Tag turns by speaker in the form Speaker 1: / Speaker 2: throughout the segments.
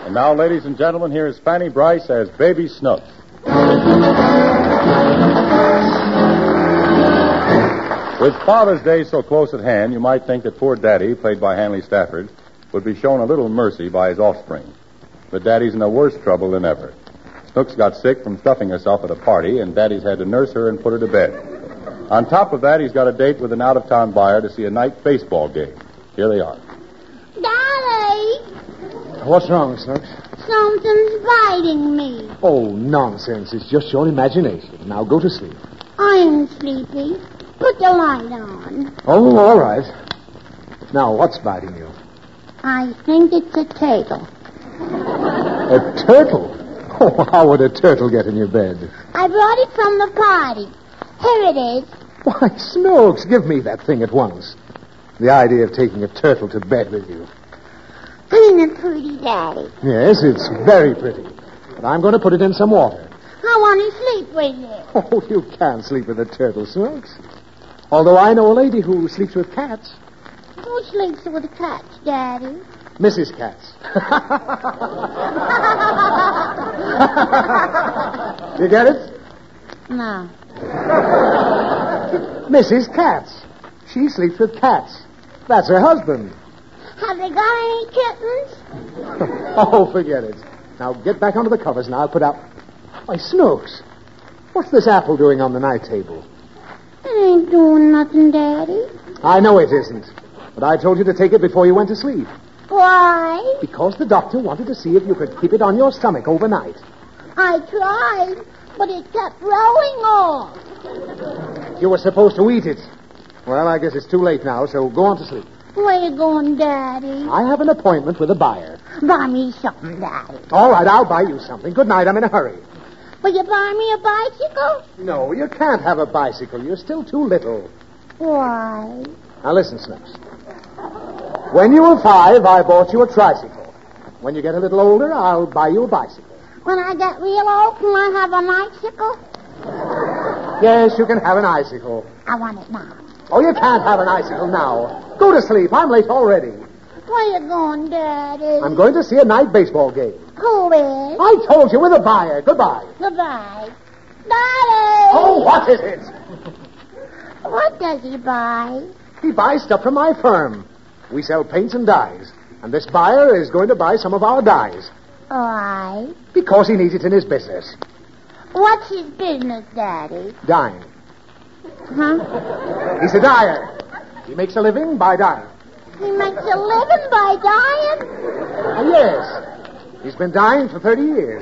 Speaker 1: And now, ladies and gentlemen, here is Fanny Bryce as Baby Snooks. With Father's Day so close at hand, you might think that poor Daddy, played by Hanley Stafford, would be shown a little mercy by his offspring. But Daddy's in a worse trouble than ever. Snooks got sick from stuffing herself at a party, and Daddy's had to nurse her and put her to bed. On top of that, he's got a date with an out-of-town buyer to see a night baseball game. Here they are.
Speaker 2: Daddy!
Speaker 3: What's wrong, Snooks?
Speaker 2: Something's biting me.
Speaker 3: Oh, nonsense. It's just your imagination. Now go to sleep.
Speaker 2: I'm sleepy. Put the light on.
Speaker 3: Oh, all right. Now, what's biting you?
Speaker 2: I think it's a turtle.
Speaker 3: A turtle? Oh, how would a turtle get in your bed?
Speaker 2: I brought it from the party. Here it is.
Speaker 3: Why, Snooks, give me that thing at once. The idea of taking a turtle to bed with you.
Speaker 2: Ain't it pretty, Daddy?
Speaker 3: Yes, it's very pretty. But I'm going to put it in some water.
Speaker 2: I want to sleep with it.
Speaker 3: Oh, you can't sleep with a turtle, Snooks. Although I know a lady who sleeps with cats.
Speaker 2: Who sleeps with cats, Daddy?
Speaker 3: Mrs. Katz. You get it?
Speaker 2: No.
Speaker 3: Mrs. Katz. She sleeps with cats. That's her husband.
Speaker 2: Have they got any kittens?
Speaker 3: Oh, forget it. Now get back onto the covers and I'll put out... Why, Snooks, what's this apple doing on the night table?
Speaker 2: It ain't doing nothing, Daddy.
Speaker 3: I know it isn't. But I told you to take it before you went to sleep.
Speaker 2: Why?
Speaker 3: Because the doctor wanted to see if you could keep it on your stomach overnight.
Speaker 2: I tried, but it kept rolling off.
Speaker 3: You were supposed to eat it. Well, I guess it's too late now, so go on to sleep.
Speaker 2: Where you going, Daddy?
Speaker 3: I have an appointment with a buyer.
Speaker 2: Buy me something, Daddy.
Speaker 3: All right, I'll buy you something. Good night, I'm in a hurry.
Speaker 2: Will you buy me a bicycle?
Speaker 3: No, you can't have a bicycle. You're still too little.
Speaker 2: Why?
Speaker 3: Now listen, Snooks. When you were 5, I bought you a tricycle. When you get a little older, I'll buy you a bicycle.
Speaker 2: When I get real old, can I have an icicle?
Speaker 3: Yes, you can have an icicle.
Speaker 2: I want it now.
Speaker 3: Oh, you can't have an icicle now. Go to sleep. I'm late already.
Speaker 2: Where you going, Daddy?
Speaker 3: I'm going to see a night baseball game.
Speaker 2: Who is?
Speaker 3: I told you with a buyer. Goodbye.
Speaker 2: Goodbye. Daddy!
Speaker 3: Oh, what is it?
Speaker 2: What does he buy?
Speaker 3: He buys stuff from my firm. We sell paints and dyes. And this buyer is going to buy some of our dyes.
Speaker 2: Why?
Speaker 3: Because he needs it in his business.
Speaker 2: What's his business, Daddy?
Speaker 3: Dyeing.
Speaker 2: Huh?
Speaker 3: He's a dyer. He makes a living by dyeing.
Speaker 2: He makes a living by dying?
Speaker 3: Yes. He's been dying for 30 years.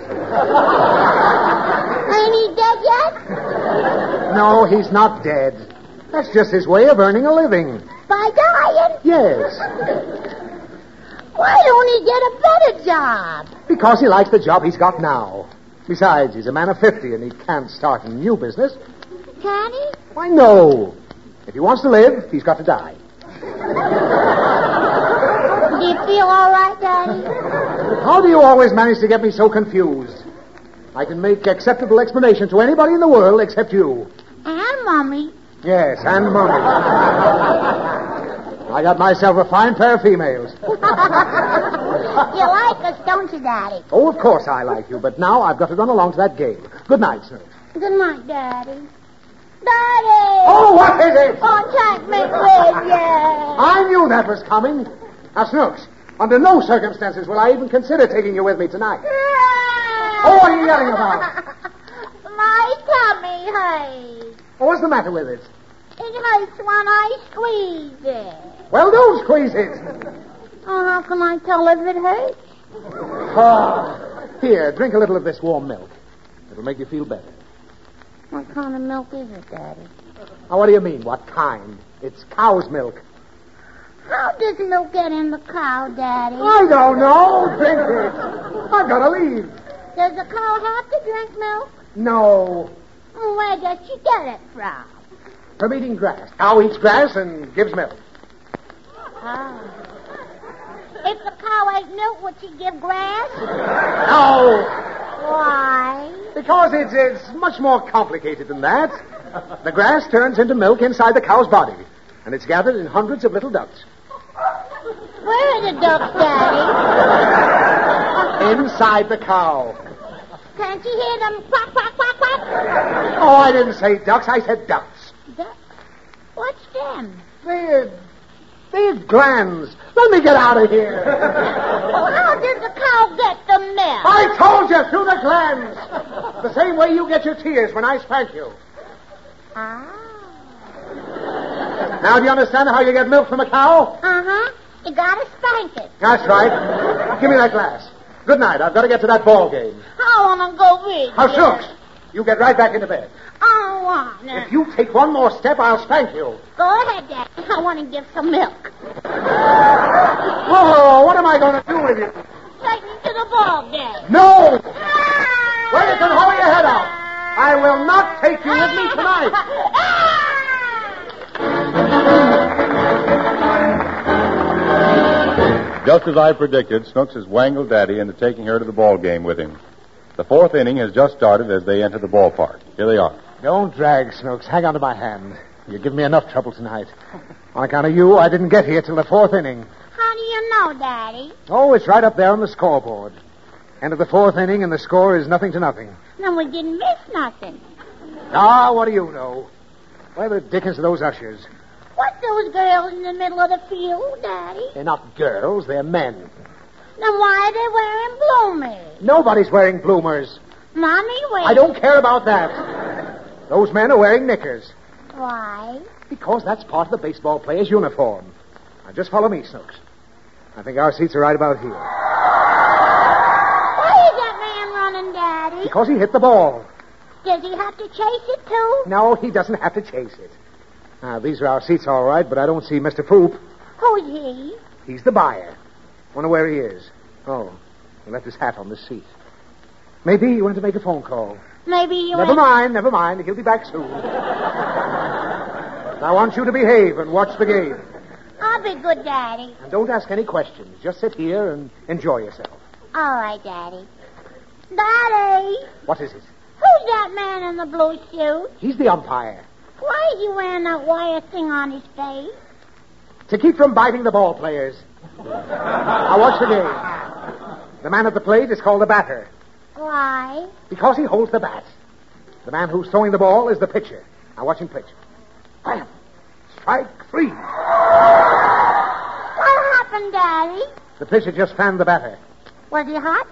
Speaker 2: Ain't he dead yet?
Speaker 3: No, he's not dead. That's just his way of earning a living.
Speaker 2: By dying?
Speaker 3: Yes.
Speaker 2: Why don't he get a better job?
Speaker 3: Because he likes the job he's got now. Besides, he's a man of 50 and he can't start a new business.
Speaker 2: Can he?
Speaker 3: Why, no. If he wants to live, he's got to die.
Speaker 2: Do you feel all right, Daddy?
Speaker 3: How do you always manage to get me so confused? I can make acceptable explanation to anybody in the world except you.
Speaker 2: And Mommy.
Speaker 3: Yes, and Mommy. I got myself a fine pair of females.
Speaker 2: You like us, don't you, Daddy?
Speaker 3: Oh, of course I like you, but now I've got to run along to that game. Good night, sir.
Speaker 2: Good night, Daddy. Daddy!
Speaker 3: Oh, what is it?
Speaker 2: Oh, take me with you.
Speaker 3: I knew that was coming. Now, Snooks, under no circumstances will I even consider taking you with me tonight. Oh, what are you yelling about?
Speaker 2: My tummy hurts.
Speaker 3: Oh, what's the matter with it?
Speaker 2: It hurts when I squeeze it.
Speaker 3: Well, don't squeeze it.
Speaker 2: Oh, how can I tell if it hurts?
Speaker 3: Oh, here, drink a little of this warm milk. It'll make you feel better.
Speaker 2: What kind of milk is it, Daddy?
Speaker 3: Now, what do you mean, what kind? It's cow's milk.
Speaker 2: How does milk get in the cow, Daddy?
Speaker 3: I don't know. Drink it. I've got to leave.
Speaker 2: Does the cow have to drink milk?
Speaker 3: No.
Speaker 2: Where does she get it from?
Speaker 3: From eating grass. Cow eats grass and gives milk.
Speaker 2: Oh. If the cow ate milk, would she give grass?
Speaker 3: No.
Speaker 2: Why?
Speaker 3: Because it's much more complicated than that. The grass turns into milk inside the cow's body, and it's gathered in hundreds of little ducts.
Speaker 2: Where are the ducks, Daddy?
Speaker 3: Inside the cow.
Speaker 2: Can't you hear them quack, quack, quack, quack?
Speaker 3: Oh, I didn't say ducks. I said ducks.
Speaker 2: What's them?
Speaker 3: They're glands. Let me get out of here.
Speaker 2: Well, how did the cow get the milk?
Speaker 3: I told you, through the glands. The same way you get your tears when I spank you.
Speaker 2: Ah.
Speaker 3: Now, do you understand how you get milk from a cow?
Speaker 2: Uh-huh. You gotta spank it.
Speaker 3: That's right. Give me that glass. Good night. I've got to get to that ball game.
Speaker 2: I wanna go with
Speaker 3: How
Speaker 2: you.
Speaker 3: Snooks? You get right back into bed.
Speaker 2: I don't wanna.
Speaker 3: If you take one more step, I'll spank you.
Speaker 2: Go ahead, Daddy. I wanna give some milk.
Speaker 3: Oh, what am I going to do with you?
Speaker 2: Take me to the ball game.
Speaker 3: No! Well, you can hold your head out. I will not take you with me tonight.
Speaker 1: Just as I predicted, Snooks has wangled Daddy into taking her to the ball game with him. The fourth inning has just started as they enter the ballpark. Here they are.
Speaker 3: Don't drag, Snooks. Hang on to my hand. You've given me enough trouble tonight. On account of you, I didn't get here till the fourth inning.
Speaker 2: How do you know, Daddy?
Speaker 3: Oh, it's right up there on the scoreboard. End of the fourth inning, and the score is 0-0.
Speaker 2: Then we didn't miss nothing.
Speaker 3: Ah, what do you know? Where the dickens are those ushers?
Speaker 2: What's those girls in the middle of the field, Daddy?
Speaker 3: They're not girls, they're men.
Speaker 2: Then why are they wearing bloomers?
Speaker 3: Nobody's wearing bloomers.
Speaker 2: Mommy wears...
Speaker 3: I don't care about that. Those men are wearing knickers.
Speaker 2: Why?
Speaker 3: Because that's part of the baseball player's uniform. Now, just follow me, Snooks. I think our seats are right about here.
Speaker 2: Why is that man running, Daddy?
Speaker 3: Because he hit the ball.
Speaker 2: Does he have to chase it, too?
Speaker 3: No, he doesn't have to chase it. Now, these are our seats, all right, but I don't see Mr. Poop.
Speaker 2: Who's he?
Speaker 3: He's the buyer. Wonder where he is. Oh, he left his hat on the seat. Maybe he went to make a phone call.
Speaker 2: Maybe you
Speaker 3: Never mind. He'll be back soon. I want you to behave and watch the game.
Speaker 2: I'll be good, Daddy.
Speaker 3: And don't ask any questions. Just sit here and enjoy yourself.
Speaker 2: All right, Daddy. Daddy!
Speaker 3: What is it?
Speaker 2: Who's that man in the blue suit?
Speaker 3: He's the umpire.
Speaker 2: Why is he wearing that wire thing on his face?
Speaker 3: To keep from biting the ball players. Now watch the game. The man at the plate is called the batter.
Speaker 2: Why?
Speaker 3: Because he holds the bat. The man who's throwing the ball is the pitcher. Now watch him pitch. Bam! Strike 3.
Speaker 2: What happened, Daddy?
Speaker 3: The pitcher just fanned the batter.
Speaker 2: Was he hot?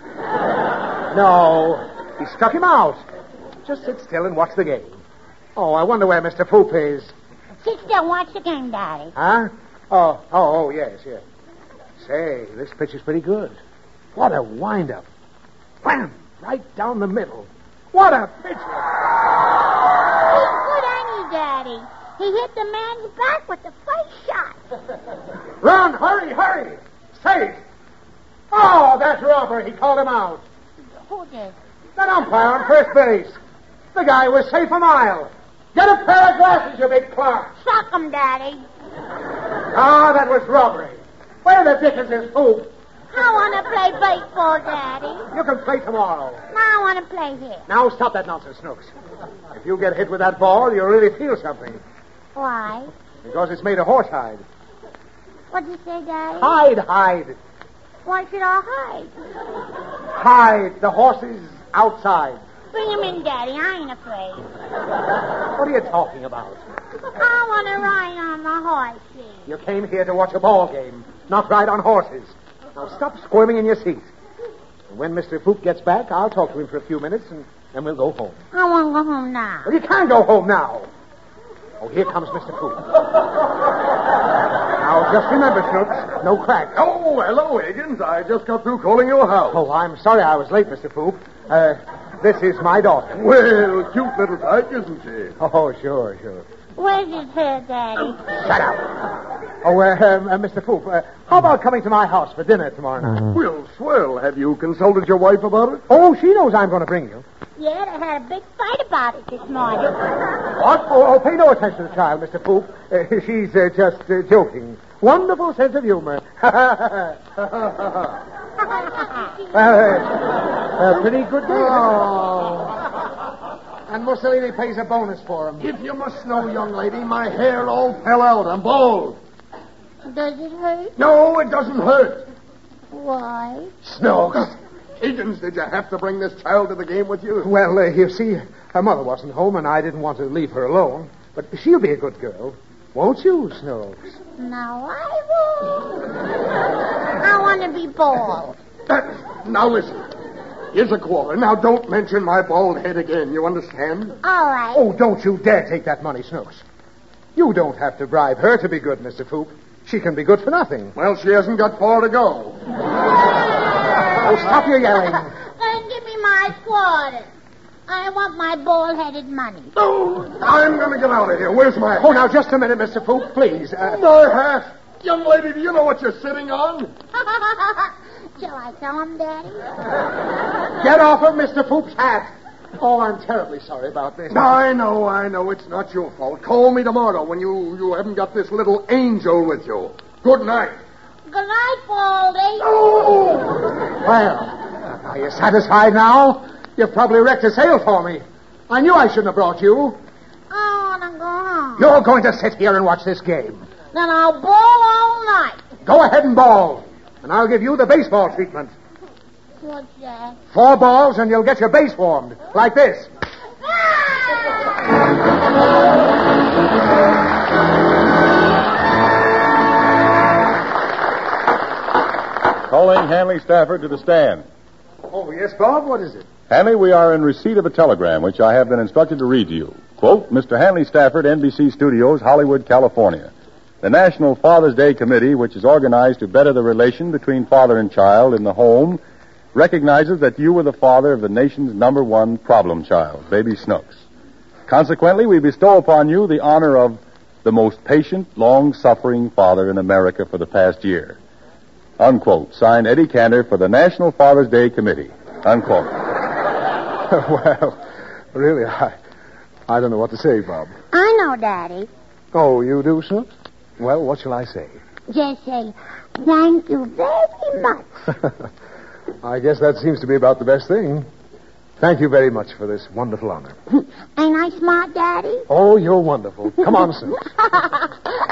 Speaker 3: No, he struck him out. Just sit still and watch the game. Oh, I wonder where Mr. Poop is.
Speaker 2: Sit still, watch the game, Daddy.
Speaker 3: Huh? Oh, yes. Say, this pitch is pretty good. What a wind-up. Wham! Right down the middle. What a pitcher.
Speaker 2: He's good, ain't he, Daddy? He hit the man's back with the first shot.
Speaker 3: Run, hurry. Safe. Oh, that's Robert. He called him out.
Speaker 2: Who did?
Speaker 3: That umpire on first base. The guy was safe a mile. Get a pair of glasses, you big clock.
Speaker 2: Sock him, Daddy.
Speaker 3: Ah, that was robbery. Where the dickens is Poop?
Speaker 2: I want to play baseball, Daddy.
Speaker 3: You can play tomorrow.
Speaker 2: No, I want to play here.
Speaker 3: Now stop that nonsense, Snooks. If you get hit with that ball, you'll really feel something.
Speaker 2: Why?
Speaker 3: Because it's made of horsehide.
Speaker 2: What'd you say, Daddy?
Speaker 3: Hide.
Speaker 2: Why should I hide?
Speaker 3: Hide. The horse is outside.
Speaker 2: Bring him in, Daddy. I ain't afraid.
Speaker 3: What are you talking about?
Speaker 2: I want to ride on the horsey.
Speaker 3: You came here to watch a ball game, not ride on horses. Now stop squirming in your seat. And when Mr. Poop gets back, I'll talk to him for a few minutes, and then we'll go home.
Speaker 2: I want to go home now.
Speaker 3: Well, you can't go home now. Oh, here comes Mr. Poop. Now, just remember, Snooks, no cracks.
Speaker 4: Oh, hello, Higgins. I just got through calling your house.
Speaker 3: Oh, I'm sorry I was late, Mr. Poop. This is my daughter.
Speaker 4: Well, cute little tyke, isn't she?
Speaker 3: Oh, sure.
Speaker 2: Where's his hair, Daddy?
Speaker 3: Shut up. Oh, Mr. Poop, how about coming to my house for dinner tomorrow night?
Speaker 4: Well, swell. Have you consulted your wife about it?
Speaker 3: Oh, she knows I'm going to bring you.
Speaker 2: Yeah, they had a big fight about it this morning.
Speaker 3: What? Oh, pay no attention to the child, Mr. Poop. She's just joking. Wonderful sense of humor. Pretty good day. Oh. And Mussolini pays a bonus for him.
Speaker 4: If you must know, young lady, my hair all fell out. I'm bald.
Speaker 2: Does it hurt?
Speaker 4: No, it doesn't hurt.
Speaker 2: Why?
Speaker 4: Snooks, Higgins, did you have to bring this child to the game with you?
Speaker 3: Well, you see, her mother wasn't home, and I didn't want to leave her alone. But she'll be a good girl. Won't you, Snooks?
Speaker 2: No, I won't. I want to be bald.
Speaker 4: Now, listen. Here's a quarter. Now, don't mention my bald head again. You understand?
Speaker 2: All right.
Speaker 3: Oh, don't you dare take that money, Snooks. You don't have to bribe her to be good, Mr. Foop. She can be good for nothing.
Speaker 4: Well, she hasn't got far to go.
Speaker 3: Oh, stop your yelling.
Speaker 2: Then give me my quarter. I want my bald-headed money.
Speaker 4: Oh, I'm going to get out of here. Where's my hat?
Speaker 3: Oh, now, just a minute, Mr. Foop, please.
Speaker 4: My hat? Young lady, do you know what you're sitting on?
Speaker 2: Shall I tell him, Daddy?
Speaker 3: Get off of Mr. Foop's hat. Oh, I'm terribly sorry about this.
Speaker 4: I know. It's not your fault. Call me tomorrow when you haven't got this little angel with you. Good night.
Speaker 2: Good night, Baldy.
Speaker 4: Oh!
Speaker 3: Well, are you satisfied now? You've probably wrecked a sale for me. I knew I shouldn't have brought you.
Speaker 2: I want to go home.
Speaker 3: You're going to sit here and watch this game.
Speaker 2: Then I'll bawl all night.
Speaker 3: Go ahead and ball, and I'll give you the baseball treatment.
Speaker 2: What's that?
Speaker 3: 4 balls, and you'll get your base warmed, like this.
Speaker 1: Calling Hanley Stafford to the stand.
Speaker 3: Oh, yes, Bob? What is it?
Speaker 1: Hanley, we are in receipt of a telegram which I have been instructed to read to you. Quote, Mr. Hanley Stafford, NBC Studios, Hollywood, California. The National Father's Day Committee, which is organized to better the relation between father and child in the home, recognizes that you were the father of the nation's #1 problem child, baby Snooks. Consequently, we bestow upon you the honor of the most patient, long-suffering father in America for the past year. Unquote. Signed, Eddie Cantor for the National Father's Day Committee. Unquote.
Speaker 3: Well, really, I don't know what to say, Bob.
Speaker 2: I know, Daddy.
Speaker 3: Oh, you do, Snooks? Well, what shall I say?
Speaker 2: Just say, thank you very much.
Speaker 3: I guess that seems to be about the best thing. Thank you very much for this wonderful honor.
Speaker 2: Ain't I smart, Daddy?
Speaker 3: Oh, you're wonderful. Come on, Snooks.